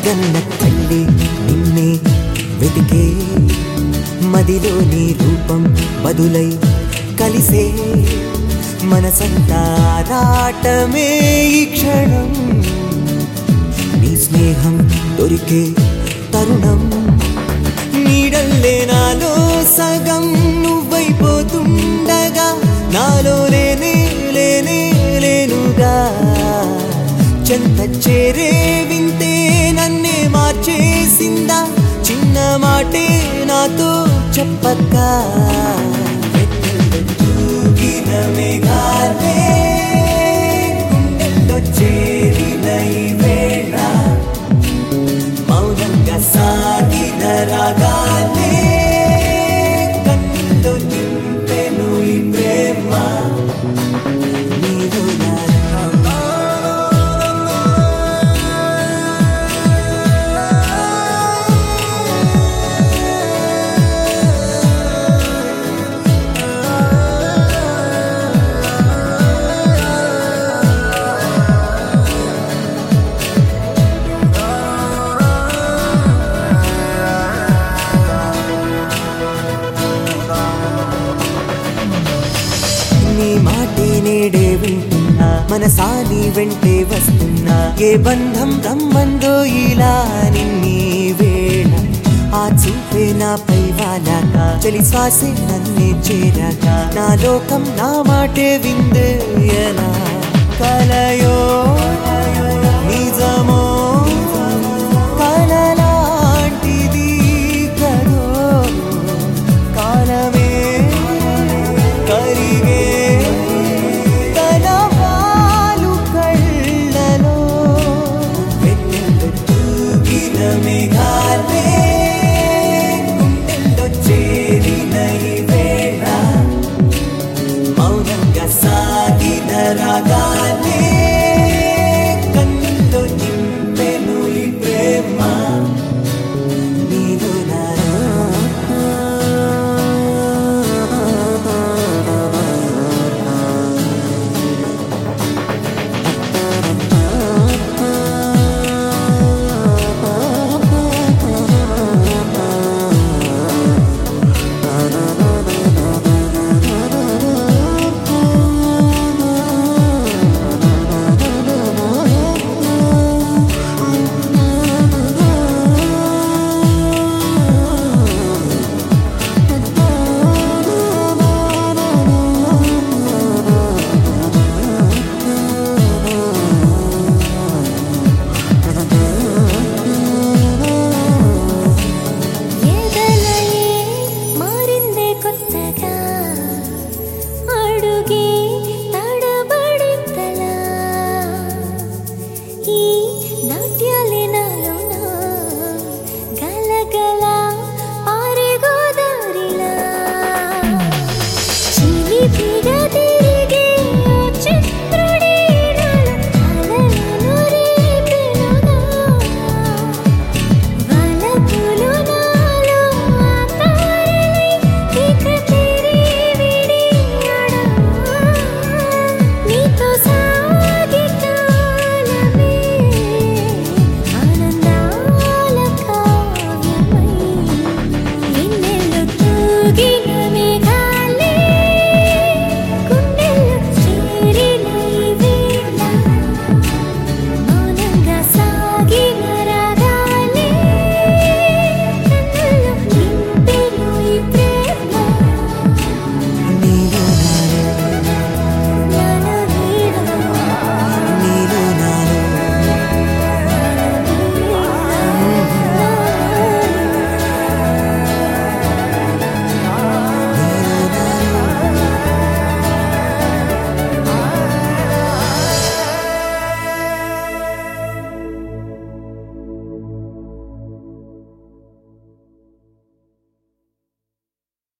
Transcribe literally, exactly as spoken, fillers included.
కన్న తల్లి నిన్నే వెతికే మదిలో నీ రూపం బదులై కలిసే మనసంతా రాటమే ఈ క్షణం నీ స్నేహం దొరికే తరుణం నీడల్లే నాలో సగం నువ్వైపోతుండగా నాలో లేనే లేనే లేనుగా చెంత చేరే వింతే నన్నే మార్చేసిందా చిన్న మాటే నాతో చెప్పగా తూగిన మేఘాలే గుండెల్లో చేరిన ఈ వేళ మౌనంగా సాగిన రాగాలే కన్నుల్లో నింపెను ఈ ప్రేమ నీవు నీ మాటే నేడే వింటున్నా మనసాని వెంటే వస్తున్నా ఏ బంధం రమ్మందో ఇలా నిన్నీ వేళ ఆ చూపే నాపై వాలాక చలి శ్వాసే నన్నే చేరాక నా లోకం నా మాటే విందేయనా కలయో నిజమో కలలాంటిది కదో కాలమే కరిగే కలవాలు కళ్ళలో వెన్నెల్లో తూగిన మేఘాలే గుండెల్లో చేరిన ఈ వేళ మౌనంగా సాగిన రాగాలే కన్నుల్లో నింపెను ఈ ప్రేమ నీవు Gina